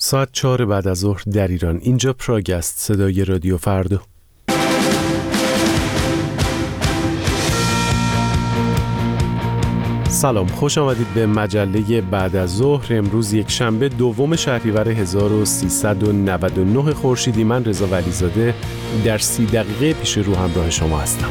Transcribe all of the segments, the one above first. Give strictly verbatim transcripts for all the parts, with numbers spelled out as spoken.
ساعت چهار بعد از ظهر در ایران. اینجا پراگ است، صدای رادیو فردا. سلام، خوش آمدید به مجله بعد از ظهر. امروز یک شنبه دوم شهریور هزار و سیصد و نود و نه خورشیدی. من رضا ولیزاده در سی دقیقه پیش رو همراه شما هستم.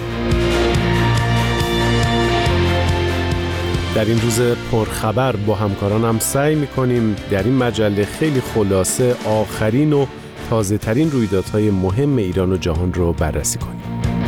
در این روز پرخبر با همکارانم سعی می‌کنیم در این مجله خیلی خلاصه آخرین و تازه ترین رویدادهای مهم ایران و جهان رو بررسی کنیم.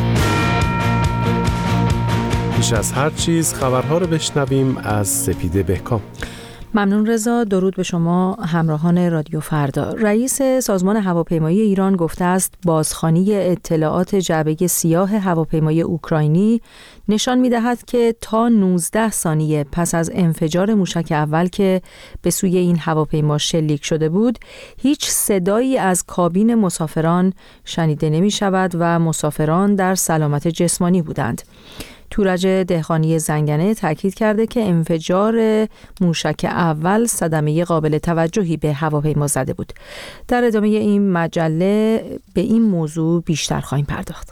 پیش از هر چیز خبرها رو بشنویم از سپیده بهکام. ممنون رضا. درود به شما همراهان رادیو فردا. رئیس سازمان هواپیمایی ایران گفته است بازخوانی اطلاعات جعبه سیاه هواپیمای اوکراینی نشان می‌دهد که تا نوزده ثانیه پس از انفجار موشک اول که به سوی این هواپیما شلیک شده بود، هیچ صدایی از کابین مسافران شنیده نمی‌شود و مسافران در سلامت جسمانی بودند. تورج دهقانی زنگنه تاکید کرده که انفجار موشک اول صدمه قابل توجهی به هواپیما زده بود. در ادامه این مجله به این موضوع بیشتر خواهیم پرداخت.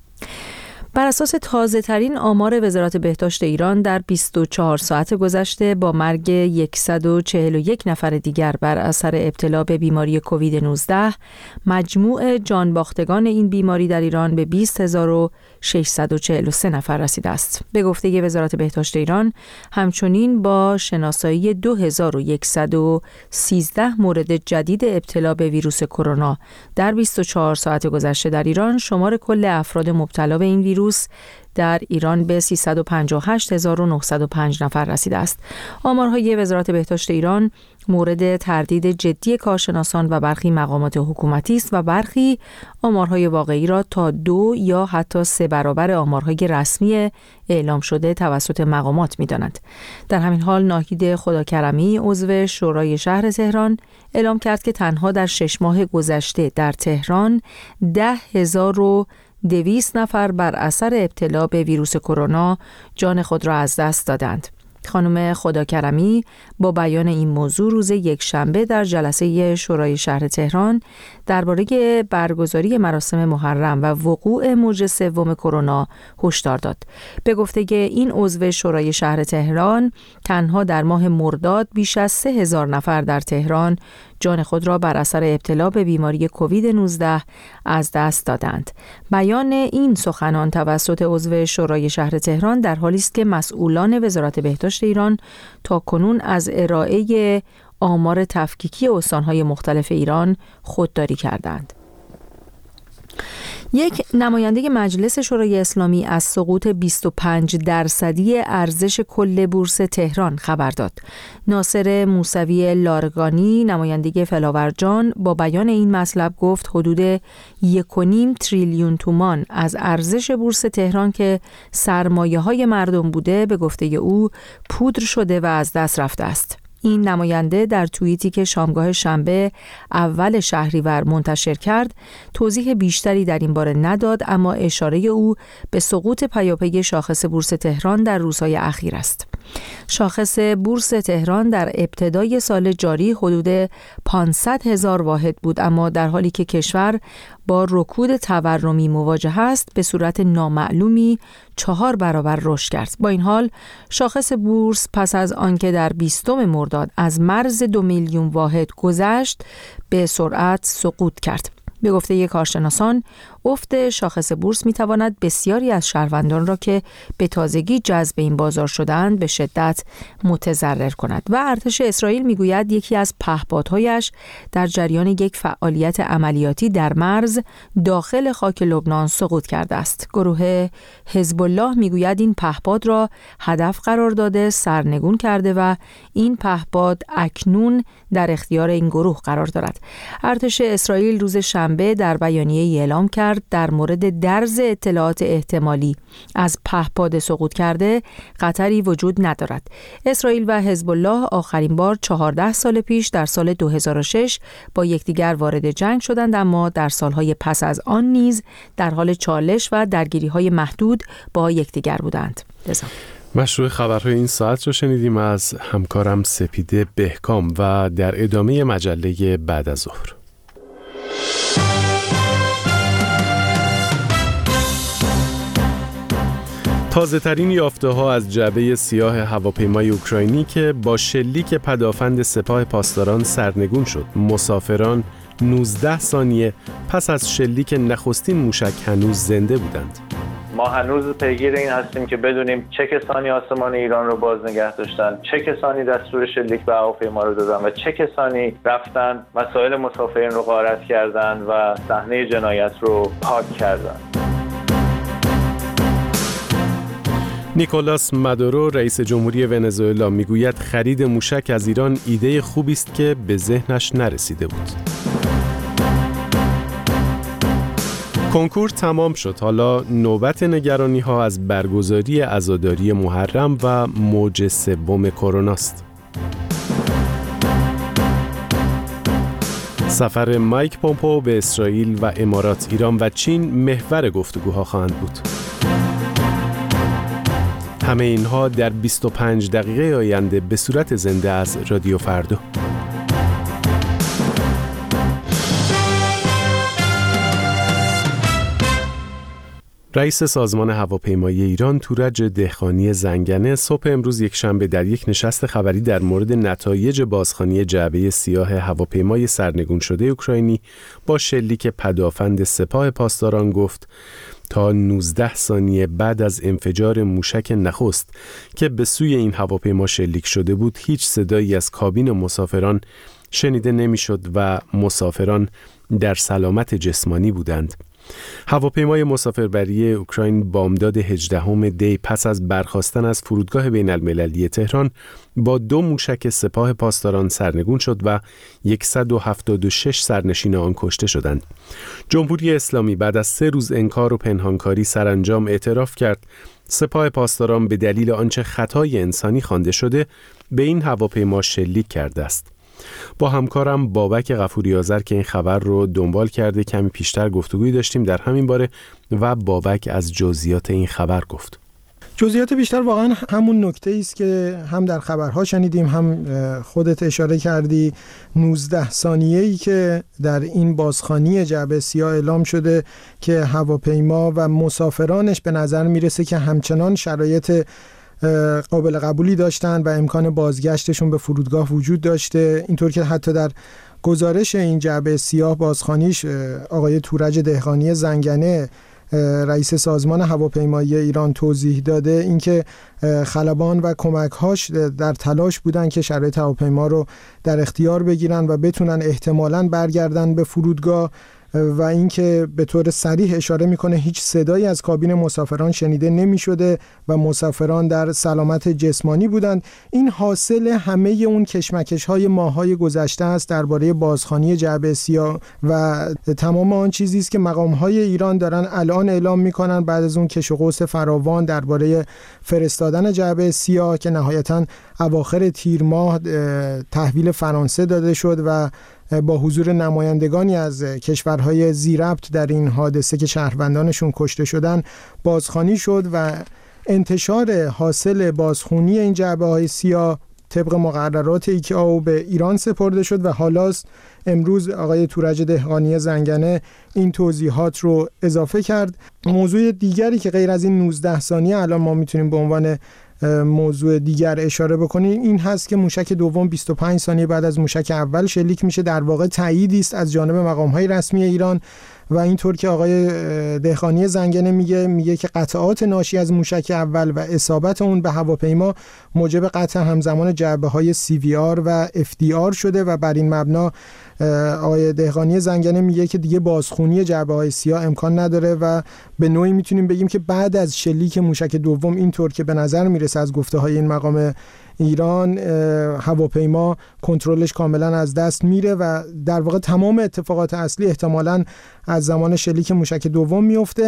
بر اساس تازه ترین آمار وزارت بهداشت ایران در بیست و چهار ساعت گذشته با مرگ صد و چهل و یک نفر دیگر بر اثر ابتلا به بیماری کووید نوزده، مجموع جانباختگان این بیماری در ایران به بیست هزار و ششصد و چهل و سه نفر رسیده است. به گفته وزارت بهداشت ایران، همچنین با شناسایی دو هزار و صد و سیزده مورد جدید ابتلا به ویروس کرونا در بیست و چهار ساعت گذشته در ایران، شمار کل افراد مبتلا به این ویروس در ایران به سیصد و پنجاه و هشت هزار و نهصد و پنج نفر رسیده است. آمارهای وزارت بهداشت ایران مورد تردید جدی کارشناسان و برخی مقامات حکومتی است و برخی آمارهای واقعی را تا دو یا حتی سه برابر آمارهای رسمی اعلام شده توسط مقامات می‌دانند. در همین حال ناهید خداکرمی عضو شورای شهر تهران اعلام کرد که تنها در شش ماه گذشته در تهران ده هزار و دویست نفر بر اثر ابتلا به ویروس کرونا جان خود را از دست دادند. خانم خداکرمی با بیان این موضوع روز یک شنبه در جلسه شورای شهر تهران درباره برگزاری مراسم محرم و وقوع موج سوم کرونا هشدار داد. به گفته این عضو شورای شهر تهران، تنها در ماه مرداد بیش از سه هزار نفر در تهران جان خود را بر اثر ابتلا به بیماری کووید نوزده از دست دادند. بیان این سخنان توسط عضو شورای شهر تهران در حالی است که مسئولان وزارت بهداشت ایران تا کنون از ارائه آمار تفکیکی استان‌های مختلف ایران خودداری کردند. یک نماینده مجلس شورای اسلامی از سقوط بیست و پنج درصدی ارزش کل بورس تهران خبر داد. ناصر موسوی لارگانی، نماینده فلاورجان، با بیان این مطلب گفت حدود یک و نیم تریلیون تومان از ارزش بورس تهران که سرمایه های مردم بوده، به گفته او پودر شده و از دست رفته است. این نماینده در توییتی که شامگاه شنبه اول شهریور منتشر کرد توضیح بیشتری در این باره نداد، اما اشاره او به سقوط پیاپی شاخص بورس تهران در روزهای اخیر است. شاخص بورس تهران در ابتدای سال جاری حدود پانصد هزار واحد بود، اما در حالی که کشور با رکود تورمی مواجه است به صورت نامعلومی چهار برابر رشد کرد. با این حال شاخص بورس پس از آنکه در بیستم مرداد از مرز دو میلیون واحد گذشت به سرعت سقوط کرد. به گفته یک کارشناسان، افت شاخص بورس میتواند بسیاری از شهروندان را که به تازگی جذب این بازار شدند به شدت متضرر کند. و ارتش اسرائیل میگوید یکی از پهپادهایش در جریان یک فعالیت عملیاتی در مرز داخل خاک لبنان سقوط کرده است. گروه حزب الله میگوید این پهپاد را هدف قرار داده، سرنگون کرده و این پهپاد اکنون در اختیار این گروه قرار دارد. ارتش اسرائیل روز شنبه در بیانیه‌ای اعلام کرد در مورد درز اطلاعات احتمالی از پهپاد سقوط کرده خطری وجود ندارد. اسرائیل و حزب الله آخرین بار چهارده سال پیش در سال دو هزار و شش با یکدیگر وارد جنگ شدند، اما در سالهای پس از آن نیز در حال چالش و درگیری‌های محدود با یکدیگر بودند. مشروع خبرهای این ساعت رو شنیدیم از همکارم سپیده بهکام و در ادامه مجله بعد از ظهر. تازه ترین یافته ها از جعبه سیاه هواپیمای اوکراینی که با شلیک پدافند سپاه پاسداران سرنگون شد. مسافران نوزده ثانیه پس از شلیک نخستین موشک هنوز زنده بودند. ما هنوز پیگیر این هستیم که بدونیم چه کسانی آسمان ایران رو باز نگه داشتن، چه کسانی دستور شلیک به هواپیما رو دادن و چه کسانی رفتن مسائل مسافرین رو غارت کردن و صحنه جنایت رو پاک کردن. نیکولاس مادورو رئیس جمهوری ونزوئلا میگوید خرید موشک از ایران ایده خوبی است که به ذهنش نرسیده بود. کنکور تمام شد. حالا نوبت نگرانی ها از برگزاری عزاداری محرم و موج سوم کرونا است. سفر مایک پومپئو به اسرائیل و امارات، ایران و چین محور گفتگوها خواهند بود. همه اینها در بیست و پنج دقیقه آینده به صورت زنده از رادیو فردا. رئیس سازمان هواپیمایی ایران تورج دهقانی زنگنه صبح امروز یکشنبه در یک نشست خبری در مورد نتایج بازخوانی جعبه سیاه هواپیمای سرنگون شده اوکراینی با شلیک پدافند سپاه پاسداران گفت تا نوزده ثانیه بعد از انفجار موشک نخست که به سوی این هواپیما شلیک شده بود هیچ صدایی از کابین مسافران شنیده نمیشد و مسافران در سلامت جسمانی بودند. هواپیمای مسافربری اوکراین بامداد هجدهم دی پس از برخاستن از فرودگاه بین المللی تهران با دو موشک سپاه پاسداران سرنگون شد و صد و هفتاد و شش سرنشین آن کشته شدند. جمهوری اسلامی بعد از سه روز انکار و پنهانکاری سرانجام اعتراف کرد سپاه پاسداران به دلیل آنچه خطای انسانی خوانده شده به این هواپیما شلیک کرده است. با همکارم بابک غفوری آذر که این خبر رو دنبال کرده کمی پیشتر گفتگویی داشتیم در همین باره و بابک از جزئیات این خبر گفت. جزئیات بیشتر واقعا همون نکته است که هم در خبرها شنیدیم هم خودت اشاره کردی. نوزده ثانیه‌ای که در این بازخوانی جعبه سیاه اعلام شده که هواپیما و مسافرانش به نظر میرسه که همچنان شرایط قابل قبولی داشتن و امکان بازگشتشون به فرودگاه وجود داشته. اینطور که حتی در گزارش این جعبه سیاه بازخوانیش آقای تورج دهقانی زنگنه رئیس سازمان هواپیمایی ایران توضیح داده اینکه خلبان و کمک‌هاش در تلاش بودن که شرایط هواپیما رو در اختیار بگیرن و بتونن احتمالاً برگردن به فرودگاه و اینکه به طور صریح اشاره میکنه هیچ صدایی از کابین مسافران شنیده نمیشده و مسافران در سلامت جسمانی بودند. این حاصل همه اون کشمکش های ماهای گذشته است درباره بازخوانی جعبه سیاه و تمام آن چیزی است که مقام های ایران دارن الان اعلام میکنن بعد از اون کش و قوس فراوان درباره فرستادن جعبه سیاه که نهایتاً اواخر تیر ماه تحویل فرانسه داده شد و با حضور نمایندگانی از کشورهای ذی‌ربط در این حادثه که شهروندانشون کشته شدن بازخوانی شد و انتشار حاصل بازخوانی این جعبه‌های سیاه طبق مقررات ایکائو به ایران سپرده شد و حالاست امروز آقای تورج دهقانی زنگنه این توضیحات رو اضافه کرد. موضوع دیگری که غیر از این نوزده ثانیه الان ما میتونیم به عنوان موضوع دیگر اشاره بکنیم این هست که موشک دوم بیست و پنج ثانیه بعد از موشک اول شلیک میشه. در واقع تاییدی است از جانب مقام‌های رسمی ایران و اینطور که آقای دهقانی زنگنه میگه میگه که قطعات ناشی از موشک اول و اصابت اون به هواپیما موجب قطع همزمان جعبه‌های سی وی آر و اف دی آر شده و بر این مبنا آقای دهقانی زنگنه میگه که دیگه بازخوانی جعبه‌های سیاه امکان نداره و به نوعی میتونیم بگیم که بعد از شلیک موشک دوم اینطور که به نظر میرسه از گفته‌های این مقام ایران هواپیما کنترلش کاملا از دست میره و در واقع تمام اتفاقات اصلی احتمالاً از زمان شلیک موشک دوم میفته.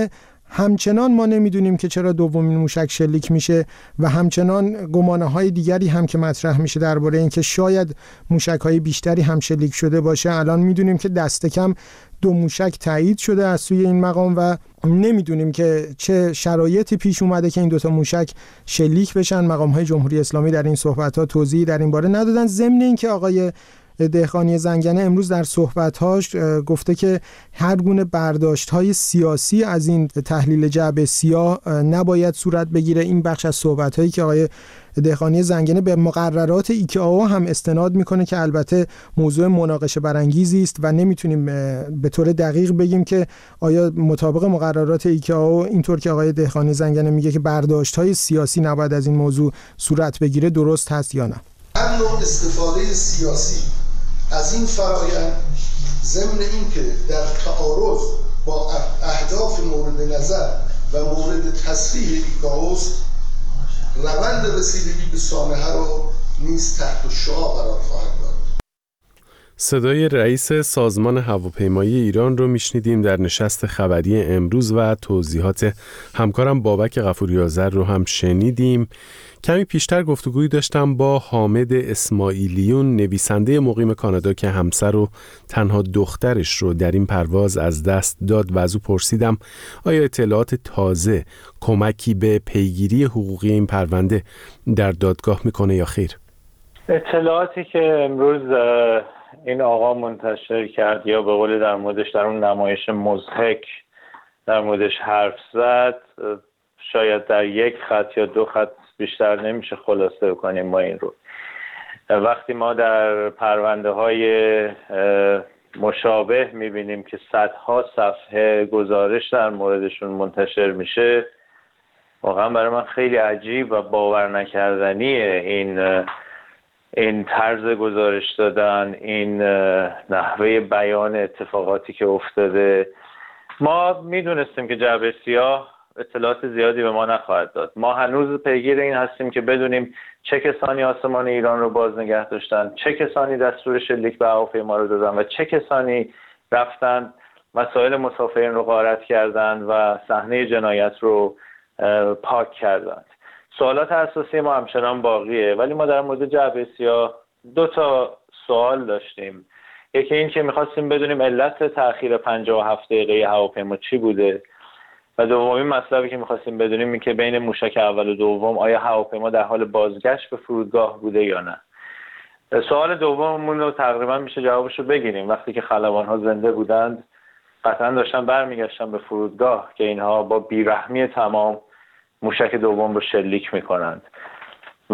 همچنان ما نمیدونیم که چرا دومین موشک شلیک میشه و همچنان گمانه‌های دیگری هم که مطرح میشه درباره اینکه شاید موشک‌های بیشتری هم شلیک شده باشه. الان میدونیم که دست کم دو موشک تایید شده از سوی این مقام و نمیدونیم که چه شرایطی پیش اومده که این دوتا موشک شلیک بشن. مقام‌های جمهوری اسلامی در این صحبت‌ها توضیحی در این باره ندادن، ضمن اینکه آقای دهقانی زنگنه امروز در صحبت‌هاش گفته که هر گونه برداشت‌های سیاسی از این تحلیل جعبه سیاه نباید صورت بگیره. این بخش از صحبت‌هایی که آقای دهقانی زنگنه به مقررات ایکائو هم استناد میکنه که البته موضوع مناقشه برانگیزی است و نمیتونیم به طور دقیق بگیم که آیا مطابق مقررات ایکائو اینطور که آقای دهقانی زنگنه میگه که برداشت‌های سیاسی نباید از این موضوع صورت بگیره درست هست یا نه. هر نوع استفاده سیاسی از این فرآیند ضمن اینکه در تعارض با اهداف مورد نظر و مورد تصحیح ایکائو روند رسیدگی به سانحه رو نیز تحت شعاع قرار خواهد داد. صدای رئیس سازمان هواپیمایی ایران رو میشنیدیم در نشست خبری امروز و توضیحات همکارم بابک غفوری آذر رو هم شنیدیم. کمی پیشتر گفتگویی داشتم با حامد اسماعیلیون، نویسنده مقیم کانادا که همسر و تنها دخترش رو در این پرواز از دست داد و از او پرسیدم آیا اطلاعات تازه کمکی به پیگیری حقوقی این پرونده در دادگاه میکنه یا خیر؟ اطلاعاتی که امروز این آقا منتشر کرد یا به قول در موردش در اون نمایش مضحک در موردش حرف زد، شاید در یک خط یا دو خط بیشتر نمیشه خلاصه کنیم ما این رو. وقتی ما در پرونده های مشابه میبینیم که صدها صفحه گزارش در موردشون منتشر میشه، واقعا برای من خیلی عجیب و باور نکردنیه این این طرز گزارش دادن، این نحوه بیان اتفاقاتی که افتاده. ما میدونستیم که جعبه سیاه اطلاعات زیادی به ما نخواهد داد. ما هنوز پیگیر این هستیم که بدونیم چه کسانی آسمان ایران رو باز نگه داشتن، چه کسانی دستور شلیک به هواپیما رو دادن و چه کسانی رفتن مسائل مسافرین رو غارت کردن و صحنه جنایت رو پاک کردن. سوالات اساسی ما همچنان باقیه، ولی ما در مورد جعبه سیاه دو تا سوال داشتیم. یکی این که میخواستیم بدونیم علت تأخیر پنجاه و هفت دقیقه هواپیما چی بوده و دومین مطلبی که میخواستیم بدونیم این که بین موشک اول و دوم آیا هواپیما در حال بازگشت به فرودگاه بوده یا نه. سوال دوممون رو تقریبا میشه جوابش رو بگیریم. وقتی که خلبان‌ها زنده بودند قطعا داشتن برمیگشتن به فرودگاه که اینها با بیرحمی تمام موشک دوم رو شلیک میکنند و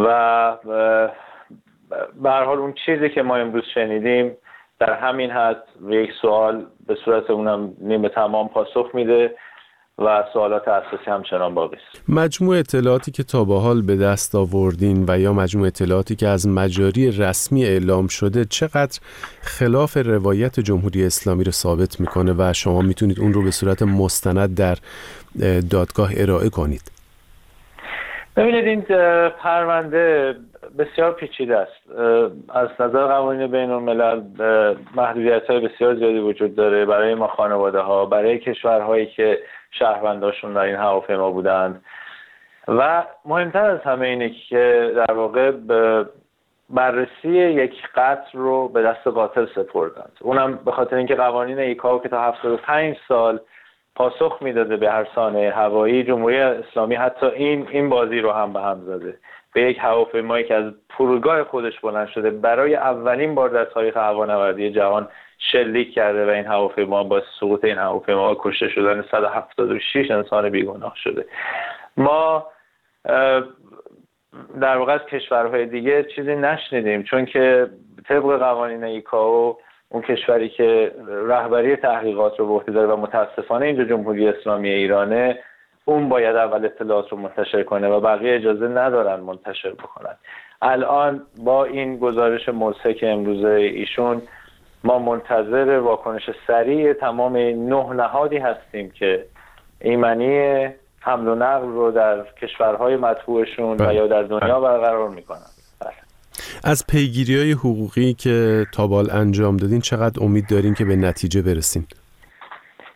به هر حال اون چیزی که ما امروز شنیدیم در همین حد یک سوال به صورت اونم نیمه تمام پاسخ میده و سوالات اساسی همچنان باقی است. مجموع اطلاعاتی که تا به حال به دست آوردین و یا مجموع اطلاعاتی که از مجاری رسمی اعلام شده چقدر خلاف روایت جمهوری اسلامی رو ثابت میکنه و شما میتونید اون رو به صورت مستند در دادگاه ارائه کنید؟ ببینید این پرونده بسیار پیچیده است. از نظر قوانین بین الملل محدودیت‌های بسیار زیادی وجود داره برای ما خانواده ها، برای کشورهایی که شهرونداشون در این هواپیما بودند و مهمتر از همه اینه که در واقع بررسی یک قتل رو به دست قاتل سپردند. اونم به خاطر اینکه قوانین ایکائو که تا هفتاد و پنج سال پاسخ میداده به هر سانحه هوایی، جمهوری اسلامی حتی این این بازی رو هم به هم زده. به یک هواپیمایی که از فرودگاه خودش بلند شده برای اولین بار در تاریخ هوانوردی جهان شلیک کرده و این هواپیما با سقوط این هواپیما کشته شدن صد و هفتاد و شش انسان بیگناه شده. ما در واقع از کشورهای دیگه چیزی نشنیدیم، چون که طبق قوانین ایکائو اون کشوری که رهبری تحقیقات رو به عهده داره و متاسفانه اینجا جمهوری اسلامی ایرانه، اون باید اول اطلاعات رو منتشر کنه و بقیه اجازه ندارن منتشر بکنن. الان با این گزارش مضحک امروزه ایشون ما منتظر واکنش سریع تمام نه نهادی هستیم که ایمنی حمل و نقل رو در کشورهای مطبوعشون و یا در دنیا برقرار میکنن. از پیگیری‌های حقوقی که تا به حال انجام دادین چقدر امید دارین که به نتیجه برسین؟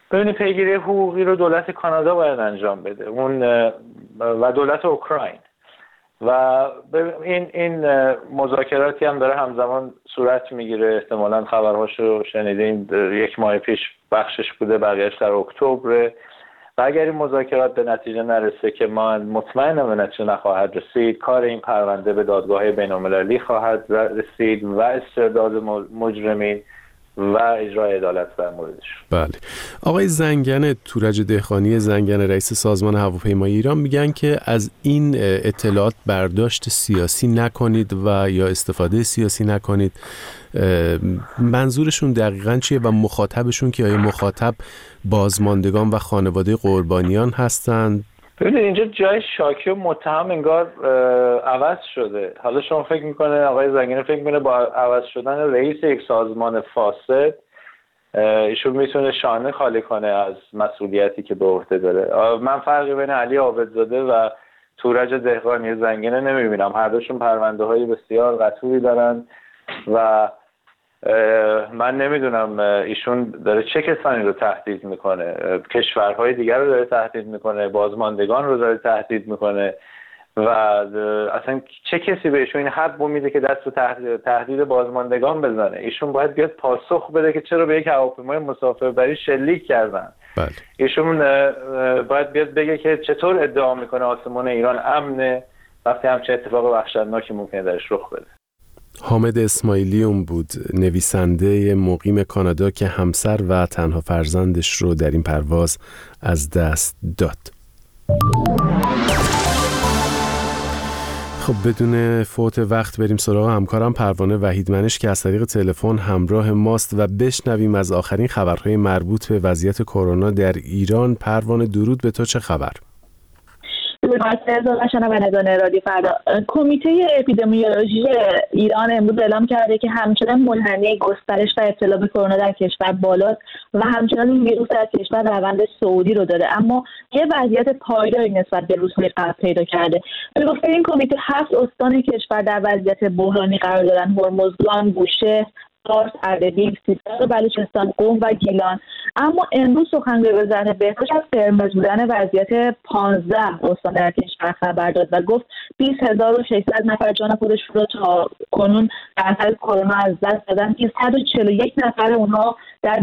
ببینید پیگیری حقوقی رو دولت کانادا باید انجام بده، اون و دولت اوکراین، و این این مذاکراتی هم داره همزمان صورت میگیره. احتمالاً خبرهاشو شنیدین، یک ماه پیش بخشش بوده، بقیه‌اش در اکتبر. و اگر این مذاکرات به نتیجه نرسه که ما مطمئنم به نتیجه نخواهد رسید، کار این پرونده به دادگاه بین‌المللی خواهد رسید و استرداد مجرمین و اجرای عدالت در موردش. بله. آقای زنگنه، تورج دهقانی زنگنه، رئیس سازمان هواپیمایی ایران، میگن که از این اطلاعات برداشت سیاسی نکنید و یا استفاده سیاسی نکنید. منظورشون دقیقاً چیه و مخاطبشون که آیا مخاطب بازماندگان و خانواده قربانیان هستند؟ ببینید اینجا جای شاکی و متهم انگار عوض شده. حالا شما فکر میکنه، آقای زنگنه فکر میکنه با عوض شدن رئیس یک سازمان فاسد ایشون میتونه شانه خالی کنه از مسئولیتی که به عهده داره. من فرقی بین علی عابدزاده و تورج دهقانی زنگنه نمیبینم. هر دوشون پرونده های بسیار قطوری دارن و من نمیدونم ایشون داره چه کسانی رو تهدید میکنه. کشورهای دیگر رو داره تهدید میکنه، بازماندگان رو داره تهدید میکنه و اصلا چه کسی بهشون این حق میده که دست به تهدید بازماندگان بزنه؟ ایشون باید بیاد پاسخ بده که چرا به یک هواپیمای مسافربری شلیک کردن. بله. ایشون باید بیاد بگه که چطور ادعا میکنه آسمان ایران امنه وقتی همچین اتفاق وحشتناکی ممکنه درش رخ بده. حامد اسماعیلیون بود، نویسنده مقیم کانادا که همسر و تنها فرزندش رو در این پرواز از دست داد. خب بدون فوت وقت بریم سراغ همکارم پروانه وحیدمنش که از طریق تلفن همراه ماست و بشنویم از آخرین خبرهای مربوط به وضعیت کرونا در ایران. پروانه درود به تو، چه خبر؟ شنوندگان رادیو فردا، کمیته اپیدمیولوژی ایران امروز اعلام کرده که همچنان منحنی گسترش و ابتلا به کرونا در کشور بالاست و همچنان این ویروس در کشور روند صعودی رو داره، اما یه وضعیت پایداری نسبت به روزهای قبل پیدا کرده. به گفته این کمیته هفت استان کشور در وضعیت بحرانی قرار دارن: هرمزگان، بوشهر، فارس، اردبیل، سیستان، بلوچستان، قم و گیلان. اما امروز سخنگوی وزارت بهداشت از قرمز بودن وضعیت پانزده استان در کشور خبر داد و گفت بیست هزار و ششصد نفر جان خودشون رو تا کنون در اثر کرونا از دست دادن که صد و چهل و یک نفر اونها در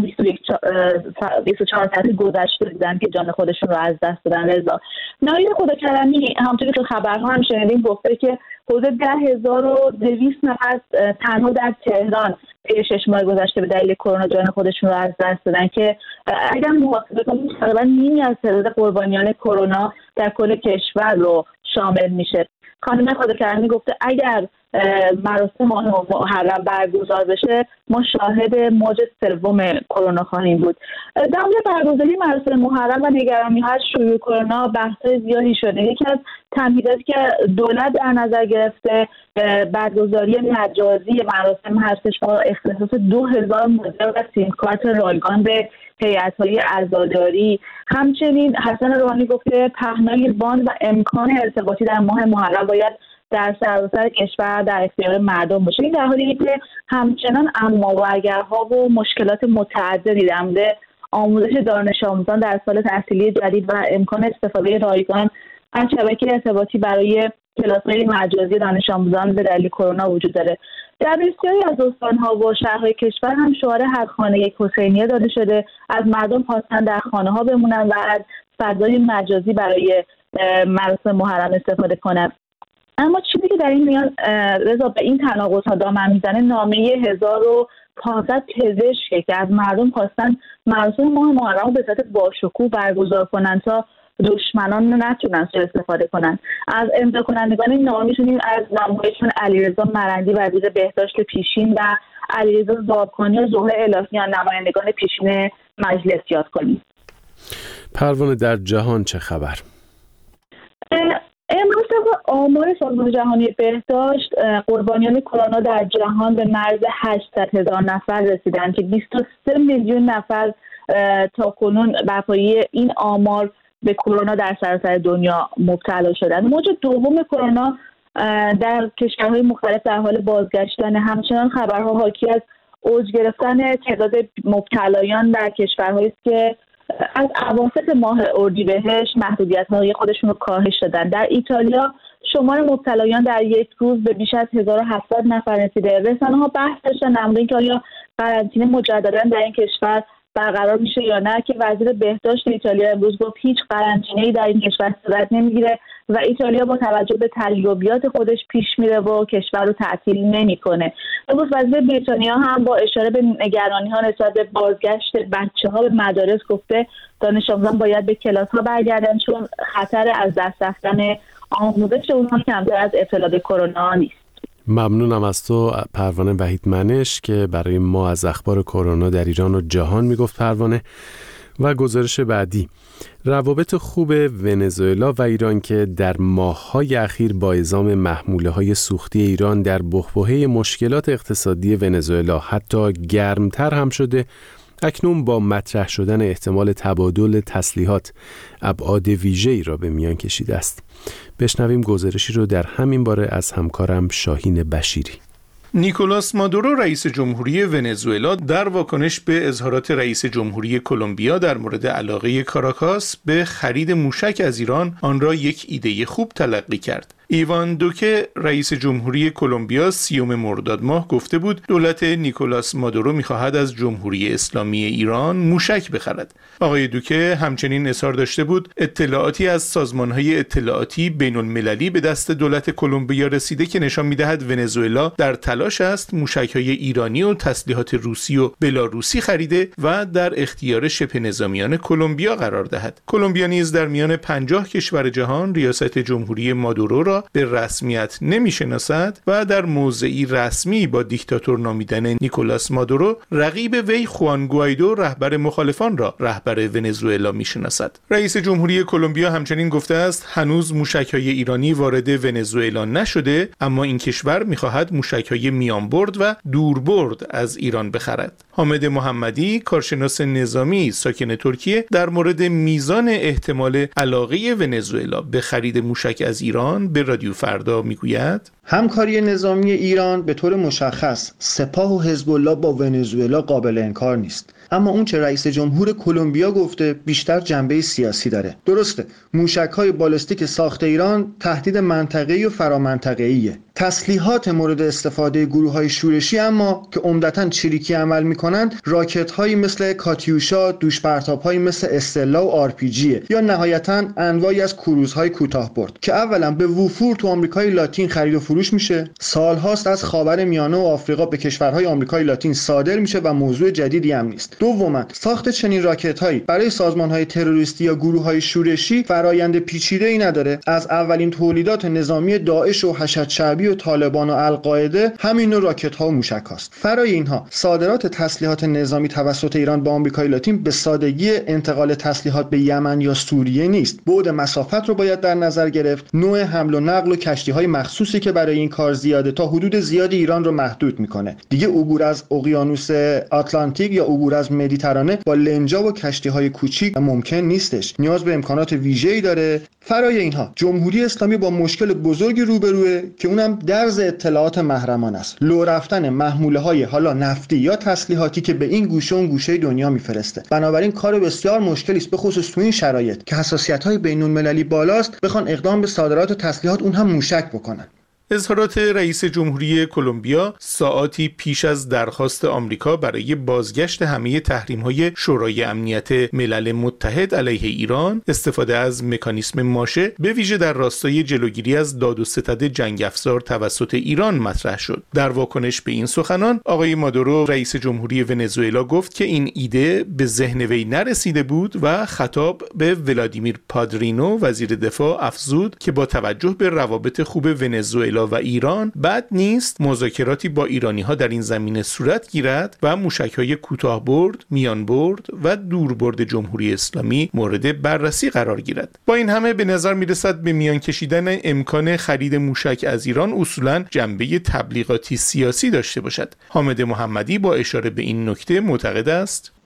بیست و چهار ساعت گذشته دیدن که جان خودشون رو از دست دادن. رضا نایب خداکرمی همونطوری که خبرها هم شنیدیم گفته که حدود ده هزار و دویست نفر تنها در تهران طی شش ماه گذشته به دلیل کرونا جان خودشون رو از دست دادن که اگر محاسبه کنیم تقریبا نیمی از تعداد قربانیان کرونا در کل کشور رو شامل میشه. خانم خداکرمی گفته اگر مراسم ماه محرم برگزار بشه ما شاهد موج سوم کرونا خواهیم بود. در مورد برگزاری مراسم محرم و نگرانی‌ها از شیوع کرونا بحث‌های زیادی شده. یکی از تمهیداتی که دولت در نظر گرفته برگزاری مجازی مراسم هستش با اختصاص دو هزار مدل و سیم کارت رایگان به هیئت‌های عزاداری. همچنین حسن روحانی گفته پهنای باند و امکان ارتباطی در ماه محرم باید در سراسر کشور در اختیار مردم باشه. این در حالیه که همچنان اما و اگرها و مشکلات متعددی در مورد آموزش دانش آموزان در سال تحصیلی جدید و امکان استفاده رایگان از شبکه ارتباطی برای کلاس‌های مجازی دانش آموزان به دلیل کرونا وجود داره. در بسیاری از استان‌ها و شهرهای کشور هم شعار هر خانه یک حسینیه داده شده. از مردم خواستن در خانه‌ها بمونن و از فضای مجازی برای مراسم محرم استفاده کنند. اما چیزی که در این میان رضا به این تناقض‌ها دامن میزنه نامه هزار و پانصد پزشک که از مردم خواستن مراسم ماه محرم رو به صورت باشکوه برگزار کنن تا دشمنان نتونن سوء استفاده کنن. از امضا کنندگان این نامه میتونیم از نامه‌هایشون علیرضا مرندی وزیر بهداشت پیشین و علیرضا زابکانی و زهره الهیان نمایندگان پیشین مجلس یاد کنیم. پروانه در جهان چه خبر؟ امروز طبق آمار سازمان جهانی بهداشت قربانیان کرونا در جهان به مرز هشتصد هزار نفر رسیدند که بیست و سه میلیون نفر تا کنون بر پایه این آمار به کرونا در سراسر دنیا مبتلا شدند. موج دوم کرونا در کشورهای مختلف در حال بازگشتن. همچنان خبرها حاکی از اوج گرفتن تعداد مبتلایان در کشورهایی است که از اواسط ماه اردیبهشت محدودیت‌های خودشون رو کاهش دادن. در ایتالیا شمار مبتلایان در یک روز به بیش از هزار و هفتصد نفر رسیده. رسانه‌ها بحث داشتن در مورد اینکه آیا قرنطینه مجددا در این کشور برقرار میشه یا نه، که وزیر بهداشت ایتالیا امروز گفت هیچ قرنطینه‌ای در این کشور صورت نمیگیره و ایتالیا با توجه به تجربیات خودش پیش میره و کشور رو تعطیل نمیکنه. امروز وزیر بریتانیا هم با اشاره به نگرانی‌ها نسبت به بازگشت بچه‌ها به مدارس گفته دانش آموزان باید به کلاس‌ها برگردن چون خطر از دست رفتن آموزش اونها کمتر از ابتلا به کرونا نیست. ممنونم از تو پروانه وحید منش که برای ما از اخبار کرونا در ایران و جهان میگفت. پروانه، و گزارش بعدی: روابط خوب ونزوئلا و ایران که در ماه‌های اخیر با اعزام محموله‌های سوختی ایران در بحبوحه مشکلات اقتصادی ونزوئلا حتی گرمتر هم شده، اکنون با مطرح شدن احتمال تبادل تسلیحات ابعاد ویژه‌ای را به میان کشیده است. بشنویم گزارشی رو در همین باره از همکارم شاهین بشیری. نیکولاس مادورو رئیس جمهوری ونزوئلا در واکنش به اظهارات رئیس جمهوری کلمبیا در مورد علاقه کاراکاس به خرید موشک از ایران آن را یک ایده خوب تلقی کرد. ایوان دوکه رئیس جمهوری کلمبیا سیوم مرداد ماه گفته بود دولت نیکولاس مادورو می‌خواهد از جمهوری اسلامی ایران موشک بخرد. آقای دوکه همچنین اظهار داشته بود اطلاعاتی از سازمان‌های اطلاعاتی بین‌المللی به دست دولت کلمبیا رسیده که نشان می‌دهد ونزوئلا در تلاش است موشک‌های ایرانی و تسلیحات روسی و بلاروسی خریده و در اختیار شبه نظامیان کلمبیا قرار دهد. کلمبیا نیز در میان پنجاه کشور جهان ریاست جمهوری مادورو را به رسمیت نمی‌شناسد و در موضعی رسمی با دیکتاتور نامیدن نیکولاس مادورو رقیب وی خوان گوایدو رهبر مخالفان را رهبر ونزوئلا می‌شناسد. رئیس جمهوری کلمبیا همچنین گفته است هنوز موشک‌های ایرانی وارد ونزوئلا نشده، اما این کشور می‌خواهد موشک‌های میانبرد و دوربرد از ایران بخرد. حامد محمدی، کارشناس نظامی ساکن ترکیه، در مورد میزان احتمال علاقه ونزوئلا به خرید موشک از ایران به رادیو فردا میگوید همکاری نظامی ایران به طور مشخص سپاه و حزب الله با ونزوئلا قابل انکار نیست، اما اون چه رئیس جمهور کلمبیا گفته بیشتر جنبه سیاسی داره. درسته موشک‌های بالستیک ساخت ایران تهدید منطقه‌ای و فرامنطقه‌ایه. تسلیحات مورد استفاده گروه‌های شورشی اما که عمدتاً چریکی عمل می‌کنند راکت‌هایی مثل کاتیوشا، دوش‌پرتاب‌هایی مثل استلا و آر پی جی یا نهایتاً انواعی از کروزهای کوتاه‌برد که اولاً به وفور تو آمریکای لاتین خرید و فروش میشه، سال‌هاست از خاورمیانه و آفریقا به کشورهای آمریکای لاتین صادر میشه و موضوع جدیدی هم نیست. دوماً ساخت چنین راکت‌هایی برای سازمان‌های تروریستی یا گروه‌های شورشی فرآیند پیچیده‌ای نداره. از اولین تولیدات نظامی داعش و حشد شعبی و طالبان و القاعده همین نوع راکت‌ها و موشک‌هاست. فرای اینها صادرات تسلیحات نظامی توسط ایران به آمریکای لاتین به سادگی انتقال تسلیحات به یمن یا سوریه نیست. بعد مسافت رو باید در نظر گرفت، نوع حمل و نقل و کشتی‌های مخصوصی که برای این کار زیاده تا حدود زیادی ایران رو محدود می‌کنه. دیگه عبور از اقیانوس آتلانتیک یا عبور از مدیترانه با لنجا و کشتی‌های کوچیک ممکن نیستش. نیاز به امکانات ویژه‌ای داره. فرای اینها جمهوری اسلامی با مشکل بزرگی روبروه که اونم درز اطلاعات محرمان است. لو رفتن محموله‌های حالا نفتی یا تسلیحاتی که به این گوشه اون گوشه دنیا میفرسته. بنابراین کار بسیار مشکلی است، به خصوص تو این شرایط که حساسیت‌های بین‌المللی بالاست بخوان اقدام به صادرات و تسلیحات اون هم موشک بکنن. اظهارات رئیس جمهوری کلمبیا ساعاتی پیش از درخواست آمریکا برای بازگشت همه تحریم‌های شورای امنیت ملل متحد علیه ایران، استفاده از مکانیسم ماشه به ویژه در راستای جلوگیری از داد و ستد جنگ افزار توسط ایران مطرح شد. در واکنش به این سخنان، آقای مادورو رئیس جمهوری ونزوئلا گفت که این ایده به ذهن وی نرسیده بود و خطاب به ولادیمیر پادرینو وزیر دفاع افزود که با توجه به روابط خوب ونزوئلا و ایران بد نیست مذاکراتی با ایرانی‌ها در این زمینه صورت گیرد و موشک‌های کوتاه‌برد، میانبرد و دوربرد جمهوری اسلامی مورد بررسی قرار گیرد. با این همه به نظر می‌رسد به میان کشیدن امکان خرید موشک از ایران اصولاً جنبه تبلیغاتی سیاسی داشته باشد. حامد محمدی با اشاره به این نکته معتقد است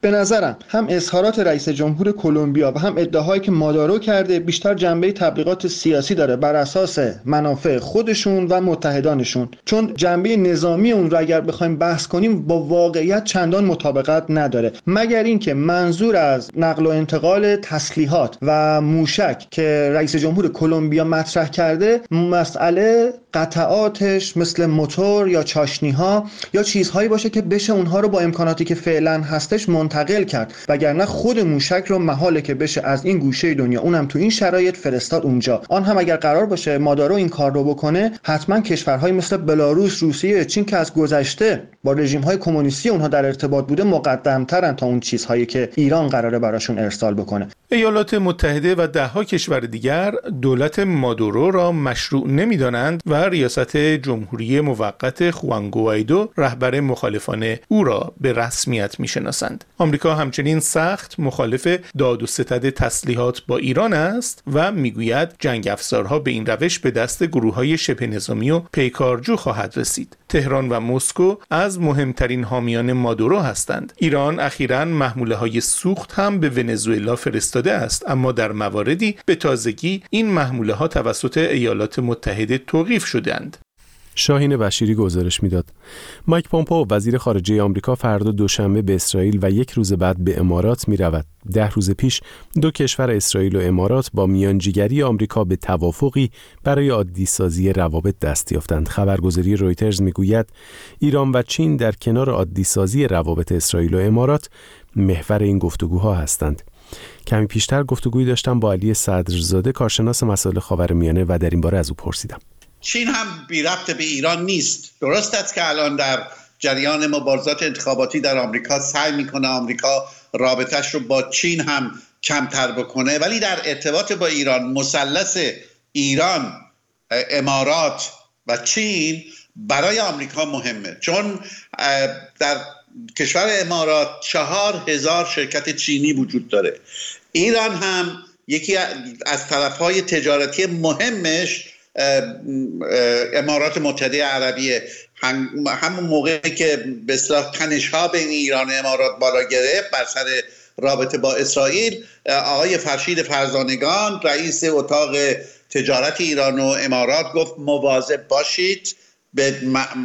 به نظرم هم اظهارات رئیس جمهور کلمبیا و هم ادعاهایی که مادارو کرده بیشتر جنبه تبلیغات سیاسی داره بر اساس منافع خودشون و متحدانشون، چون جنبه نظامی اون رو اگر بخوایم بحث کنیم با واقعیت چندان مطابقت نداره، مگر اینکه منظور از نقل و انتقال تسلیحات و موشک که رئیس جمهور کلمبیا مطرح کرده مسئله قطعاتش مثل موتور یا چاشنی‌ها یا چیزهایی باشه که بشه اونها رو با امکاناتی که فعلا هستش منتقل کرد، وگرنه خود موشک رو محاله که بشه از این گوشه دنیا اونم تو این شرایط فرستاد اونجا. آن هم اگر قرار باشه مادارو این کار رو بکنه، حتما کشورهای مثل بلاروس، روسیه، چین که از گذشته با رژیم‌های کمونیستی اونها در ارتباط بوده مقدم‌ترن تا اون چیزهایی که ایران قراره براشون ارسال بکنه. ایالات متحده و ده‌ها کشور دیگر دولت مادورو را مشروع نمی‌دانند و ریاست جمهوری موقت خوان گوایدو رهبر مخالفان او را به رسمیت می‌شناسند. آمریکا همچنین سخت مخالف داد و ستد تسلیحات با ایران است و میگوید جنگ افزارها به این روش به دست گروه‌های شبه نظامی و پیکارجو خواهد رسید. تهران و مسکو از مهمترین حامیان مادورو هستند. ایران اخیراً محموله‌های سوخت هم به ونزوئلا فرستاده است، اما در مواردی به تازگی این محموله‌ها توسط ایالات متحده توقیف شدند. شاهین بشیری گزارش میداد. مایک پومپئو وزیر خارجه آمریکا فردا دوشنبه به اسرائیل و یک روز بعد به امارات می رود. ده روز پیش دو کشور اسرائیل و امارات با میانجیگری آمریکا به توافقی برای عادی سازی روابط دست یافتند. خبرگزاری رویترز میگوید ایران و چین در کنار عادی سازی روابط اسرائیل و امارات محور این گفتگوها هستند. کمی پیشتر گفتگویی داشتم با علی صدرزاده کارشناس مسائل خاورمیانه و در این باره از او پرسیدم. چین هم بی ربط به ایران نیست. درست است که الان در جریان مبارزات انتخاباتی در آمریکا سعی میکنه آمریکا رابطش رو با چین هم کمتر بکنه، ولی در ارتباط با ایران مثلث ایران، امارات و چین برای آمریکا مهمه، چون در کشور امارات چهار هزار شرکت چینی وجود داره. ایران هم یکی از طرفهای تجارتی مهمش امارات متحده عربیه. همون موقعی که به اصطلاح تنش‌ها بین ایران و امارات بالا گرفت بر سر رابطه با اسرائیل، آقای فرشید فرزانگان رئیس اتاق تجارت ایران و امارات گفت مواظب باشید، به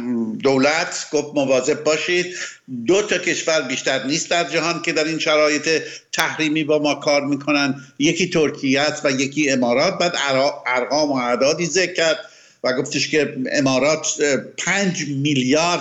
دولت گفت مواظب باشید، دو تا کشور بیشتر نیست در جهان که در این شرایط تحریمی با ما کار میکنن، یکی ترکیه است و یکی امارات. بعد ارقام و اعدادی ذکر کرد و گفتش که امارات پنج میلیارد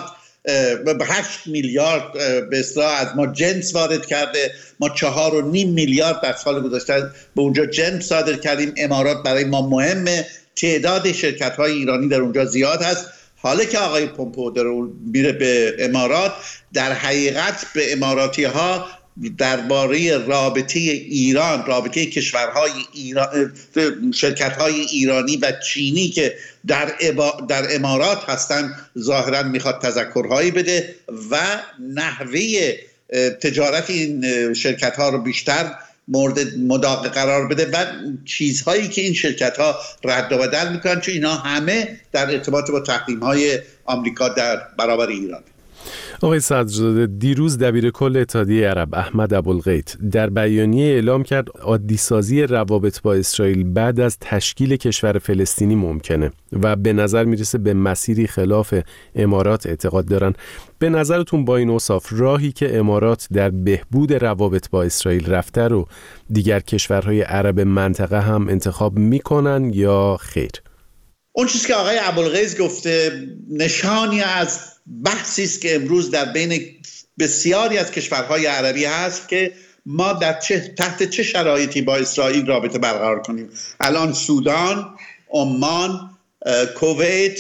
هشت میلیارد به اصطلاح از ما جنس وارد کرده، ما چهار و نیم میلیارد در سال گذشته به اونجا جنس صادر کردیم. امارات برای ما مهمه، تعداد شرکت های ایرانی در اونجا زیاد هست. حالا که آقای پومپئو در میره به امارات، در حقیقت به اماراتی ها درباره رابطه ایران، رابطه کشورهای ایران، شرکت‌های ایرانی و چینی که در در امارات هستن ظاهراً میخواد تذکرهایی بده و نحوه تجارت این شرکت‌ها رو بیشتر مورد مداقه قرار بده و چیزهایی که این شرکت‌ها رد و بدل میکنن، چون اینا همه در ارتباط با تحریم‌های آمریکا در برابر ایران. آقای صدرزاده، دیروز دبیر کل اتحادیه عرب احمد ابوالغیت در بیانیه اعلام کرد عادی‌سازی روابط با اسرائیل بعد از تشکیل کشور فلسطینی ممکنه و به نظر میرسه به مسیری خلاف امارات اعتقاد دارن. به نظرتون با این اوصاف راهی که امارات در بهبود روابط با اسرائیل رفته رو دیگر کشورهای عرب منطقه هم انتخاب میکنن یا خیر؟ اون چیزی که آقای ابوالغیت گفته نشانی از بحثی است که امروز در بین بسیاری از کشورهای عربی هست که ما در چه تحت چه شرایطی با اسرائیل رابطه برقرار کنیم. الان سودان، عمان، کویت،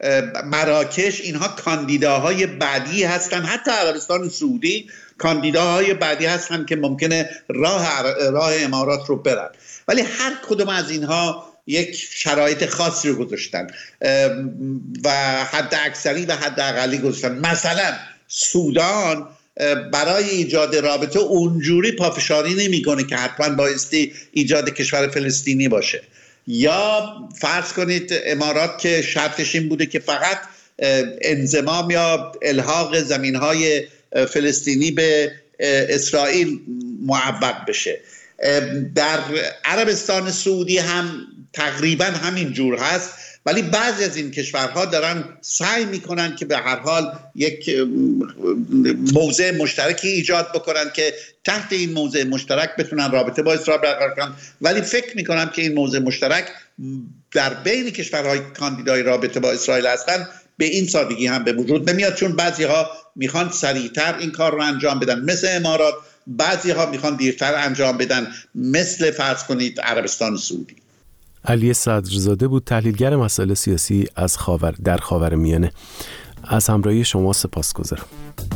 مراکش، اینها کاندیداهای بعدی هستند. حتی عربستان سعودی کاندیداهای بعدی هستند که ممکنه راه راه امارات رو برن، ولی هر کدوم از اینها یک شرایط خاصی رو گذاشتن و حد اکثری و حد اقلی گذاشتن. مثلا سودان برای ایجاد رابطه اونجوری پافشاری نمیکنه که حتما بایستی ایجاد کشور فلسطینی باشه. یا فرض کنید امارات که شرطش این بوده که فقط انضمام یا الحاق زمینهای فلسطینی به اسرائیل معوق بشه. در عربستان سعودی هم تقریبا همین جور هست، ولی بعضی از این کشورها دارن سعی میکنن که به هر حال یک موضع مشترکی ایجاد بکنن که تحت این موضع مشترک بتونن رابطه با اسرائیل برقرار کنن، ولی فکر میکنم که این موضع مشترک در بین کشورهای کاندیدای رابطه با اسرائیل هستن به این سادگی هم به وجود نمیاد، چون بعضی ها میخوان سریعتر این کار رو انجام بدن مثل امارات، بعضی ها میخوان دیرتر انجام بدن مثل فرض کنید عربستان سعودی. علی صدرزاده بود، تحلیلگر مسائل سیاسی از خاور در خاورمیانه. از همراهی شما سپاسگزارم.